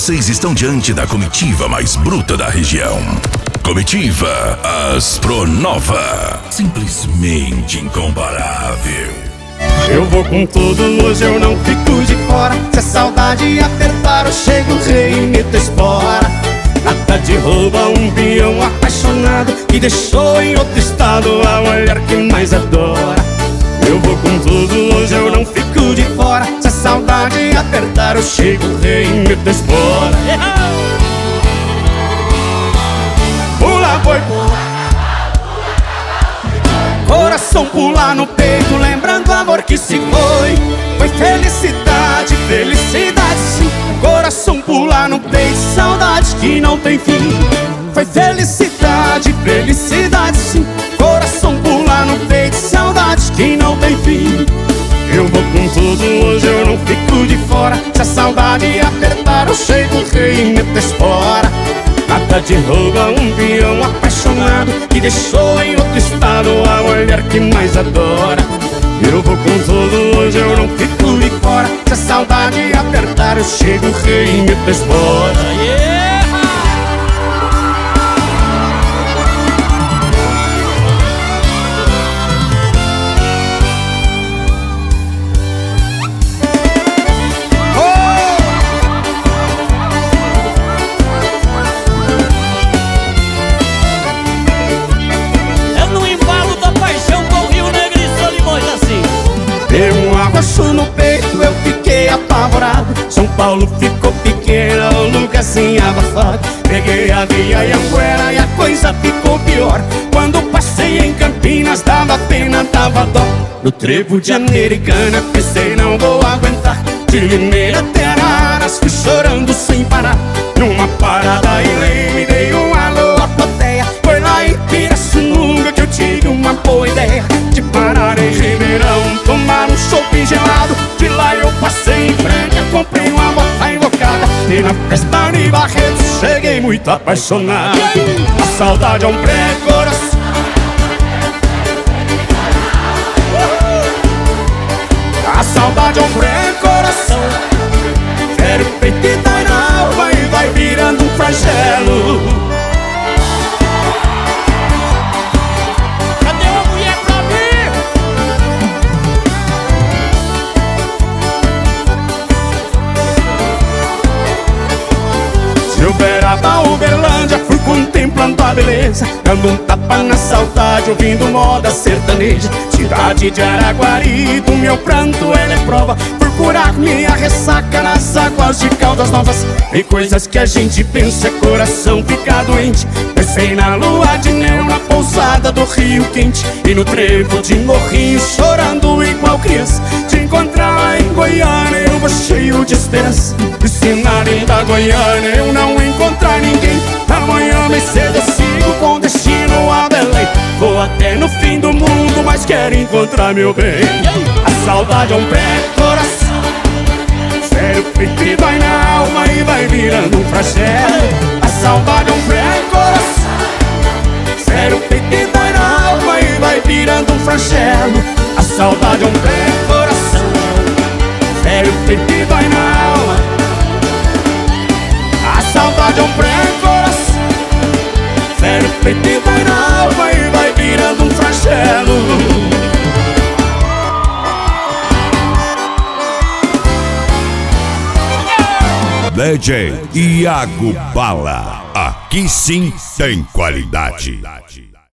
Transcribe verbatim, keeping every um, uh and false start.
Vocês estão diante da comitiva mais bruta da região. Comitiva Astronova. Simplesmente incomparável. Eu vou com tudo, hoje eu não fico de fora. Se a saudade apertar, eu chego, rei e meto espora. Nada de rouba um peão apaixonado que deixou em outro estado a mulher que mais adora. Eu vou com tudo, hoje eu não fico de fora. Se a saudade apertar, eu chego, rei e meto espora. Pula, boi, pula. Coração pula no peito, lembrando o amor que se foi. Foi felicidade, felicidade sim. Coração pula no peito, saudade que não tem fim. Foi felicidade, felicidade sim. Coração pula no peito, saudade que não tem fim. Eu vou com tudo, hoje eu não fico de fora. Se a saudade apertar, eu chego, rei e meto espora. Nada de rouba um peão apaixonado que deixou em outro estado a mulher que mais adora. Eu vou com tudo, hoje eu não fico de fora. Se a saudade apertar, eu chego, rei e meto espora. Yeah! Deu um abraço no peito, eu fiquei apavorado. São Paulo ficou pequena, o lugarzinho abafado. Peguei a via e a Anguera e a coisa ficou pior. Quando passei em Campinas dava pena, dava dó. No trevo de Americana pensei não vou aguentar. De Limeira até Araras fui chorando sem parar. Numa parada em me dei um alô à plateia. Foi lá em Pirassununga que eu tive uma boa ideia de parar em Ribeirão, tomar um chopp gelado. De lá eu passei em frente, comprei uma bota invocada. E na festa de Barretos cheguei muito apaixonado. A saudade é um pré-coração. A saudade é um pré-coração. Fere o peito e dói na alma e vai virando um flagelo. De Uberaba, Uberlândia, fui contemplando a beleza, dando um tapa na saudade, ouvindo moda sertaneja. Cidade de Araguari, do meu pranto ela é prova. Por curar minha ressaca nas águas de Caldas Novas. Tem coisas que a gente pensa, coração fica doente. Pensei na lua de mel, na pousada do Rio Quente. E no trevo de Morrinho, chorando igual criança. Te encontrar lá em Goiânia, eu vou cheio de esperança. E se na linda Goiânia eu não encontrar ninguém, amanhã mais cedo eu sigo com destino a Belém. Vou até no fim do mundo, mas quero encontrar meu bem. A saudade é um pré-coração. Fere o peito e vai na alma e vai virando um flagelo. A saudade é um pré-coração. Fere o peito e vai na alma e vai virando um flagelo. A saudade é um pré-coração. Fere o peito e vai na alma. A saudade é um pré-coração. Fere o peito e vai na alma e vai virando um flagelo. D J Iago Bala. Aqui sim tem qualidade.